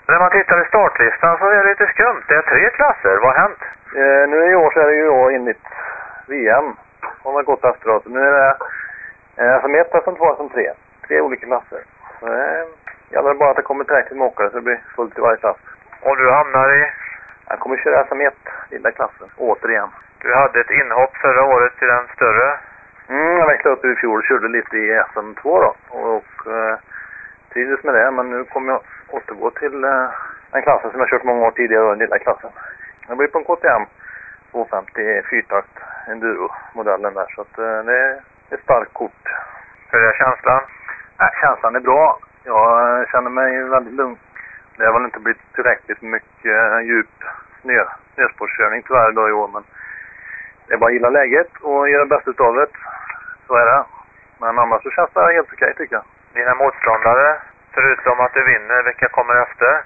När man tittar i startlistan så är det lite skumt. Det är 3 klasser. Vad har hänt? Nu i år så är det ju då enligt VM. Om man gått efteråt. Nu är det SM1, SM2, SM3. 3 olika klasser. Så det gäller bara att det kommer tillräckligt med åkare så det blir fullt i varje klass. Och du hamnar i? Jag kommer köra SM1, lilla klassen, återigen. Du hade ett inhopp förra året i den större? Jag växlade upp i fjol och körde lite i SM2 då. Och trivdes med det, men nu kommer jag återgå till den klassen som jag kört många år tidigare, den lilla klassen. Jag blir på en KTM 250 fyrtakt enduro-modellen där, så att det är ett starkt kort. Hur är känslan? Känslan är bra. Jag känner mig väldigt lugn. Det har väl inte blivit tillräckligt mycket djup snösportkörning tyvärr idag i år, men det är bara att gilla läget och göra bäst utav det. Så är det. Men annars så känns det helt okej tycker jag. Dina motståndare, förutom att du vinner, vilka kommer efter?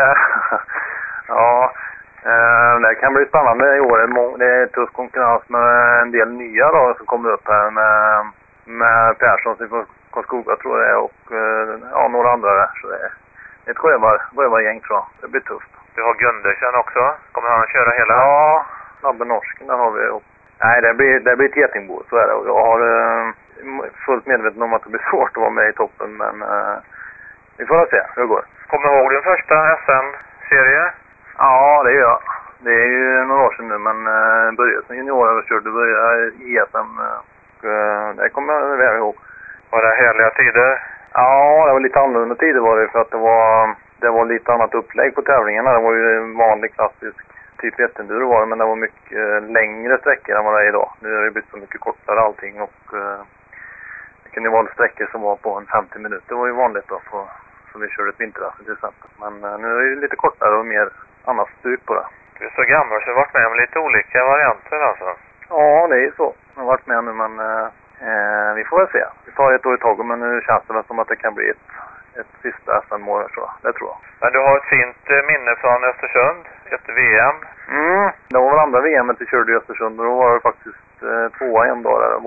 Ja, det kan bli spännande i år. Det är tuff konkurrens med en del nya då som kommer upp här med Persson från Karlskoga tror jag och några andra där. Så det är ett sjövargäng tror jag. Det blir tufft. Du har Gundersen också. Kommer han att köra hela? Ja, snabbe norsken där har vi. Nej, det blir ett getingbo, så är det. Och jag har fullt medveten om att det blir svårt att vara med i toppen, men vi får se hur det går. Kommer du ihåg din första SM-serie? Ja, det gör jag. Det är ju några år sedan nu, men började som juniorer och körde i SM. Det kommer jag väl ihåg. Var det härliga tider? Ja, det var lite annorlunda tider var det, för att det var lite annat upplägg på tävlingarna. Det var ju vanlig klassisk typ 1-enduro var det, men det var mycket längre sträckor än vad det är idag. Nu har det blivit så mycket kortare allting och det kunde ju vara sträckor som var på en 50 minuter. Det var ju vanligt då, som vi körde ett vinterrace till exempel. Men nu är det lite kortare och mer annat stuk på det. Du är så gammal så du har varit med om lite olika varianter alltså? Ja, det är ju så. Jag har varit med nu, men vi får väl se. Vi tar ett år i taget, men nu känns det väl som att det kan bli ett sista SM-mål, tror jag. Det tror jag. Men du har ett fint minne från Östersund, ett VM. Det var väl andra VM vi körde i Östersund och då var det faktiskt 2 en dag där.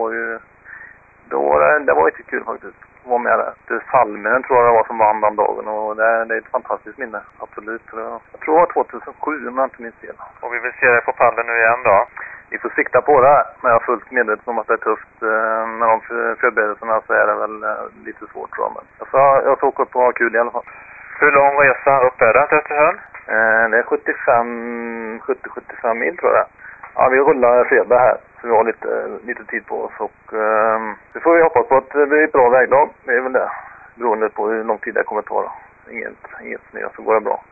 Det var inte kul faktiskt att vara med där. Det Salminen tror jag det var som vann den dagen och det är ett fantastiskt minne, absolut. Jag tror det var 2007 om jag inte minns fel. Och vi vill se dig på pallen nu igen då? Vi får sikta på det, men jag är fullt medveten om att det är tufft. Med de förberedelserna så är det väl lite svårt tror jag. Men jag ska åka upp och ha kul i alla fall. Hur lång resa upp är det till Östersund? Det är 70-75 mil tror jag. Ja, vi rullar fredag här så vi har lite tid på oss och så får vi hoppas på att det blir ett bra väglag. Det är väl det, beroende på hur lång tid det kommer att ta då. Inget snö så går det bra.